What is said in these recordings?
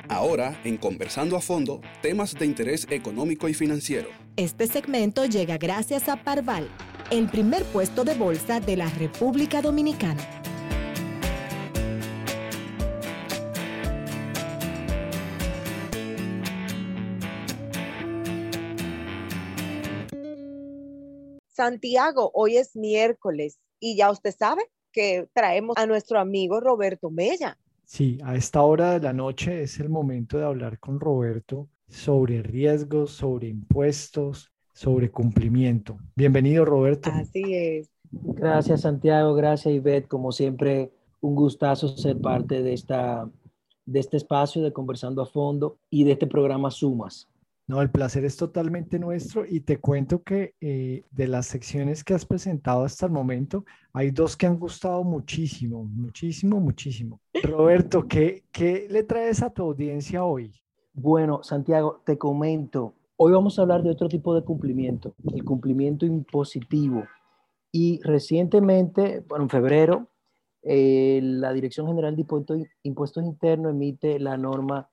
Ahora, en Conversando a Fondo, temas de interés económico y financiero. Este segmento llega gracias a Parval, el primer puesto de bolsa de la República Dominicana. Santiago, hoy es miércoles y ya usted sabe que traemos a nuestro amigo Roberto Mella. Sí, a esta hora de la noche es el momento de hablar con Roberto sobre riesgos, sobre impuestos, sobre cumplimiento. Bienvenido, Roberto. Así es. Gracias, Santiago. Gracias, Ivette. Como siempre, un gustazo ser parte de este espacio de Conversando a Fondo y de este programa Sumas. No, el placer es totalmente nuestro y te cuento que de las secciones que has presentado hasta el momento, hay dos que han gustado muchísimo, muchísimo, muchísimo. Roberto, ¿qué le traes a tu audiencia hoy? Bueno, Santiago, te comento. Hoy vamos a hablar de otro tipo de cumplimiento, el cumplimiento impositivo. Y recientemente, bueno, en febrero, la Dirección General de Impuestos Internos emite la norma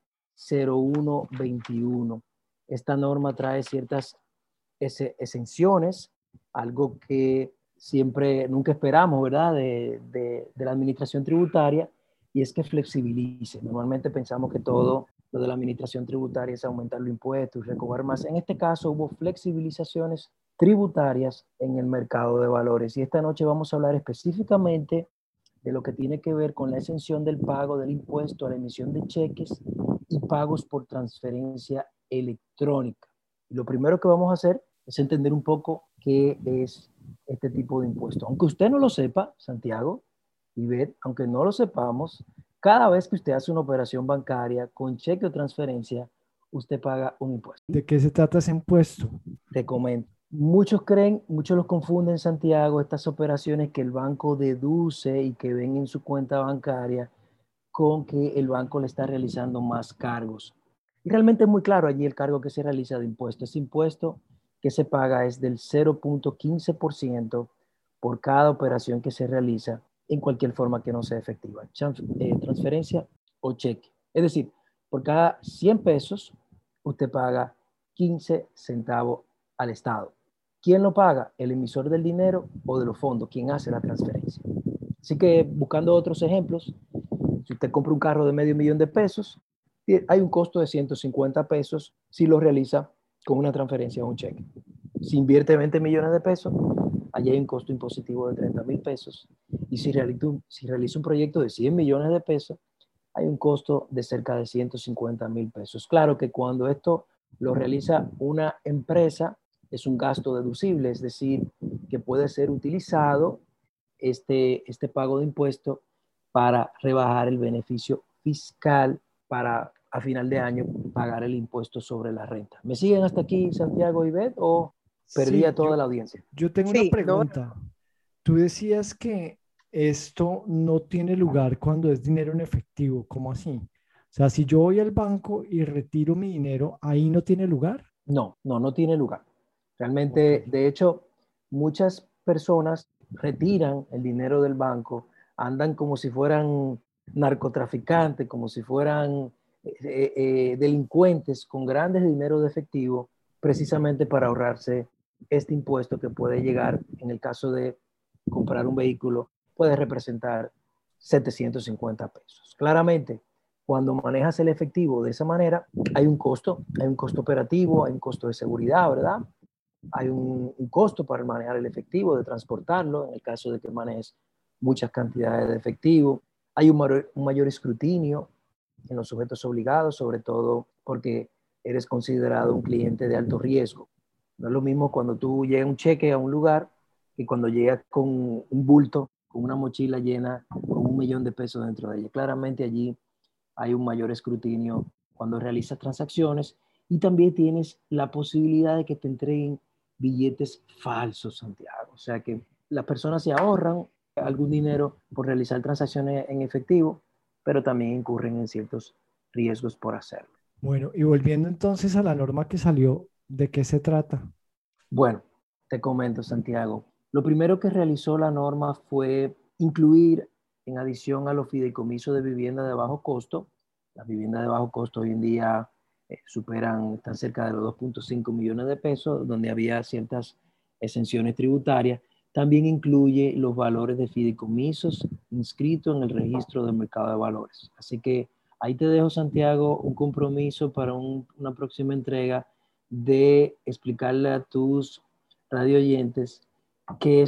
0121. Esta norma trae ciertas exenciones, algo que nunca esperamos, ¿verdad?, de la administración tributaria, y es que flexibilice. Normalmente pensamos que todo lo de la administración tributaria es aumentar los impuestos y recobrar más. En este caso hubo flexibilizaciones tributarias en el mercado de valores. Y esta noche vamos a hablar específicamente de lo que tiene que ver con la exención del pago del impuesto a la emisión de cheques y pagos por transferencia electrónica. Y lo primero que vamos a hacer es entender un poco qué es este tipo de impuesto. Aunque usted no lo sepa, Santiago, y ver, aunque no lo sepamos, cada vez que usted hace una operación bancaria con cheque o transferencia, usted paga un impuesto. ¿De qué se trata ese impuesto? Te comento. Muchos los confunden, Santiago, estas operaciones que el banco deduce y que ven en su cuenta bancaria con que el banco le está realizando más cargos. Y realmente es muy claro allí el cargo que se realiza de impuesto. Ese impuesto que se paga es del 0.15% por cada operación que se realiza en cualquier forma que no sea efectiva, transferencia o cheque. Es decir, por cada 100 pesos, usted paga 15 centavos al Estado. ¿Quién lo paga? El emisor del dinero o de los fondos, quien hace la transferencia. Así que buscando otros ejemplos, si usted compra un carro de $500,000, hay un costo de 150 pesos si lo realiza con una transferencia o un cheque. Si invierte 20 millones de pesos, allí hay un costo impositivo de 30,000 pesos. Y si realiza un proyecto de 100 millones de pesos, hay un costo de cerca de 150,000 pesos. Claro que cuando esto lo realiza una empresa, es un gasto deducible, es decir, que puede ser utilizado este pago de impuestos para rebajar el beneficio fiscal para a final de año pagar el impuesto sobre la renta. ¿Me siguen hasta aquí, Santiago y Ivette, o perdí a toda la audiencia? Yo tengo una pregunta. Tú decías que esto no tiene lugar cuando es dinero en efectivo. ¿Cómo así? O sea, si yo voy al banco y retiro mi dinero, ¿ahí no tiene lugar? No tiene lugar. Realmente, de hecho, muchas personas retiran el dinero del banco, andan como si fueran narcotraficantes, como si fueran delincuentes con grandes dineros de efectivo, precisamente para ahorrarse este impuesto que puede llegar, en el caso de comprar un vehículo, puede representar 750 pesos. Claramente, cuando manejas el efectivo de esa manera, hay un costo operativo, hay un costo de seguridad, ¿verdad? Hay un costo para manejar el efectivo, de transportarlo, en el caso de que manejes muchas cantidades de efectivo. Hay un mayor escrutinio en los sujetos obligados, sobre todo porque eres considerado un cliente de alto riesgo. No es lo mismo cuando tú llegas un cheque a un lugar que cuando llegas con un bulto, con una mochila llena, con 1 millón de pesos dentro de ella. Claramente allí hay un mayor escrutinio cuando realizas transacciones y también tienes la posibilidad de que te entreguen billetes falsos, Santiago. O sea que las personas se ahorran algún dinero por realizar transacciones en efectivo, pero también incurren en ciertos riesgos por hacerlo. Bueno, y volviendo entonces a la norma que salió, ¿de qué se trata? Bueno, te comento, Santiago. Lo primero que realizó la norma fue incluir, en adición a los fideicomisos de vivienda de bajo costo, Las viviendas de bajo costo hoy en día están cerca de los 2.5 millones de pesos, donde había ciertas exenciones tributarias. También incluye los valores de fideicomisos inscritos en el registro del mercado de valores. Así que ahí te dejo, Santiago, un compromiso para una próxima entrega de explicarle a tus radio oyentes qué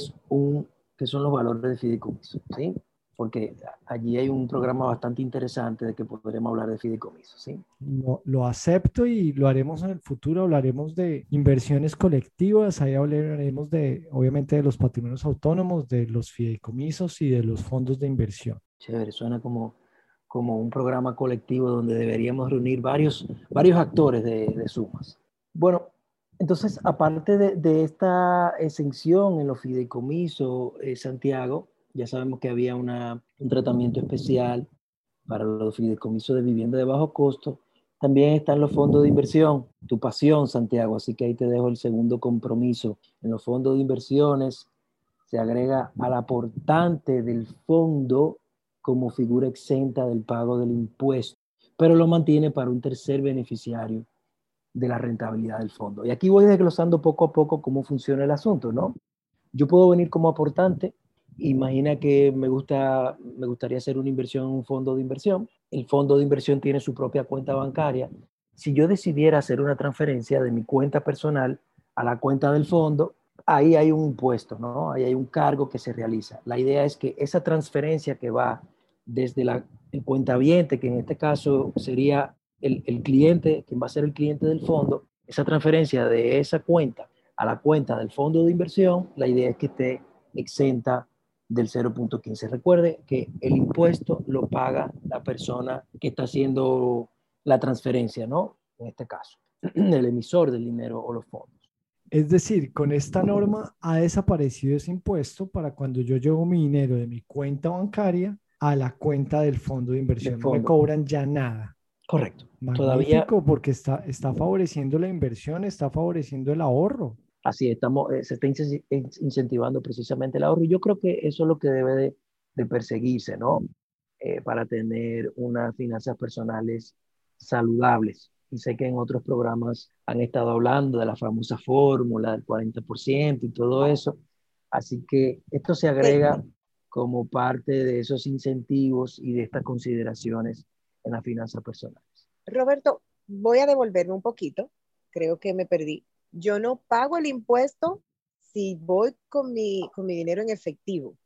son los valores de fideicomiso, ¿sí? Porque allí hay un programa bastante interesante de que podremos hablar de fideicomiso, ¿sí? Lo acepto y lo haremos en el futuro. Hablaremos de inversiones colectivas, ahí hablaremos obviamente, de los patrimonios autónomos, de los fideicomisos y de los fondos de inversión. Chévere, suena como un programa colectivo donde deberíamos reunir varios actores de sumas. Bueno, entonces, aparte de esta exención en los fideicomisos, Santiago, ya sabemos que había un tratamiento especial para los fideicomisos de vivienda de bajo costo. También están los fondos de inversión, tu pasión, Santiago, así que ahí te dejo el segundo compromiso. En los fondos de inversiones se agrega al aportante del fondo como figura exenta del pago del impuesto, pero lo mantiene para un tercer beneficiario de la rentabilidad del fondo. Y aquí voy desglosando poco a poco cómo funciona el asunto, ¿no? Yo puedo venir como aportante. Imagina que me gustaría hacer una inversión en un fondo de inversión. El fondo de inversión tiene su propia cuenta bancaria. Si yo decidiera hacer una transferencia de mi cuenta personal a la cuenta del fondo, ahí hay un impuesto, ¿no? Ahí hay un cargo que se realiza. La idea es que esa transferencia que va desde el cuentaviente, que en este caso sería el cliente, quien va a ser el cliente del fondo, esa transferencia de esa cuenta a la cuenta del fondo de inversión, la idea es que esté exenta del 0.15. Recuerde que el impuesto lo paga la persona que está haciendo la transferencia, ¿no? En este caso, el emisor del dinero o los fondos. Es decir, con esta norma ha desaparecido ese impuesto para cuando yo llevo mi dinero de mi cuenta bancaria a la cuenta del fondo de inversión. No me cobran ya nada. Correcto. Magnífico, todavía, porque está favoreciendo la inversión, está favoreciendo el ahorro. Así se está incentivando precisamente el ahorro, y yo creo que eso es lo que debe de perseguirse, ¿no? Para tener unas finanzas personales saludables. Y sé que en otros programas han estado hablando de la famosa fórmula del 40% y todo eso. Así que esto se agrega como parte de esos incentivos y de estas consideraciones en las finanzas personales. Roberto, voy a devolverme un poquito. Creo que me perdí. Yo no pago el impuesto si voy con mi dinero en efectivo.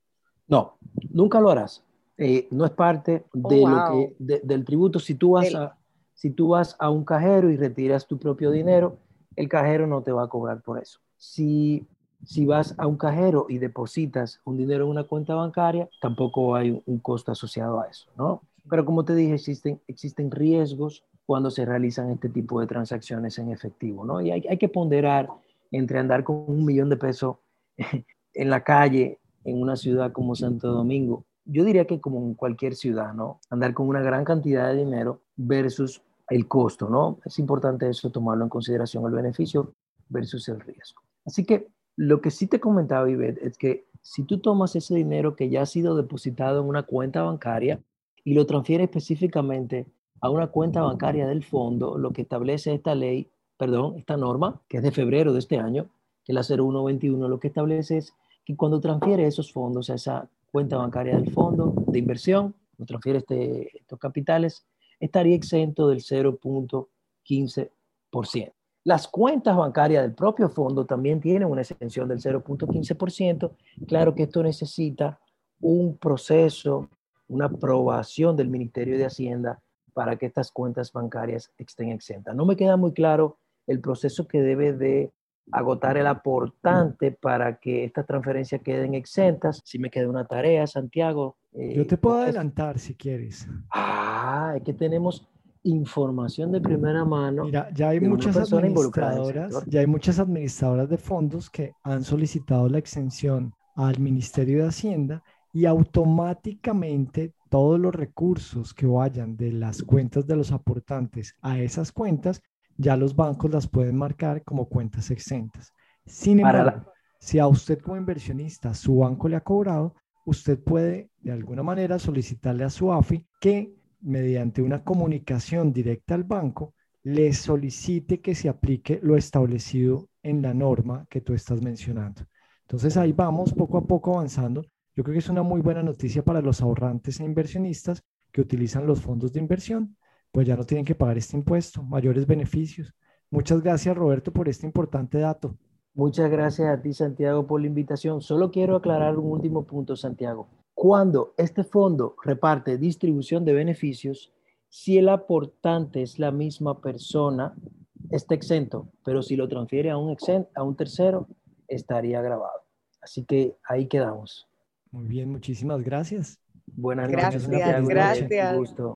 No, nunca lo harás. No es parte del tributo. Si tú vas a un cajero y retiras tu propio dinero, el cajero no te va a cobrar por eso. Si vas a un cajero y depositas un dinero en una cuenta bancaria, tampoco hay un costo asociado a eso, ¿no? Pero como te dije, existen riesgos cuando se realizan este tipo de transacciones en efectivo, ¿no? Y hay que ponderar entre andar con 1 millón de pesos en la calle en una ciudad como Santo Domingo. Yo diría que como en cualquier ciudad, ¿no? Andar con una gran cantidad de dinero versus el costo, ¿no? Es importante eso, tomarlo en consideración, el beneficio versus el riesgo. Así que lo que sí te comentaba, Ivette, es que si tú tomas ese dinero que ya ha sido depositado en una cuenta bancaria y lo transfieres específicamente a una cuenta bancaria del fondo, lo que establece esta norma, que es de febrero de este año, que es la 0121, lo que establece es que cuando transfiere esos fondos a esa cuenta bancaria del fondo de inversión, cuando transfiere estos capitales, estaría exento del 0.15%. Las cuentas bancarias del propio fondo también tienen una exención del 0.15%. Claro que esto necesita un proceso, una aprobación del Ministerio de Hacienda para que estas cuentas bancarias estén exentas. No me queda muy claro el proceso que debe de agotar el aportante para que estas transferencias queden exentas. Si me queda una tarea, Santiago. Yo te puedo adelantar si quieres. Es que tenemos información de primera mano. Mira, ya hay muchas administradoras de fondos que han solicitado la exención al Ministerio de Hacienda y automáticamente todos los recursos que vayan de las cuentas de los aportantes a esas cuentas, ya los bancos las pueden marcar como cuentas exentas. Sin embargo, si a usted como inversionista su banco le ha cobrado, usted puede de alguna manera solicitarle a su AFI que mediante una comunicación directa al banco, le solicite que se aplique lo establecido en la norma que tú estás mencionando. Entonces ahí vamos poco a poco avanzando. Yo creo que es una muy buena noticia para los ahorrantes e inversionistas que utilizan los fondos de inversión, pues ya no tienen que pagar este impuesto, mayores beneficios. Muchas gracias, Roberto, por este importante dato. Muchas gracias a ti, Santiago, por la invitación. Solo quiero aclarar un último punto, Santiago. Cuando este fondo reparte distribución de beneficios, si el aportante es la misma persona, está exento, pero si lo transfiere a un tercero, estaría grabado. Así que ahí quedamos. Muy bien, muchísimas gracias. Buenas noches, Gracias, Santiago. gracias. Un gusto.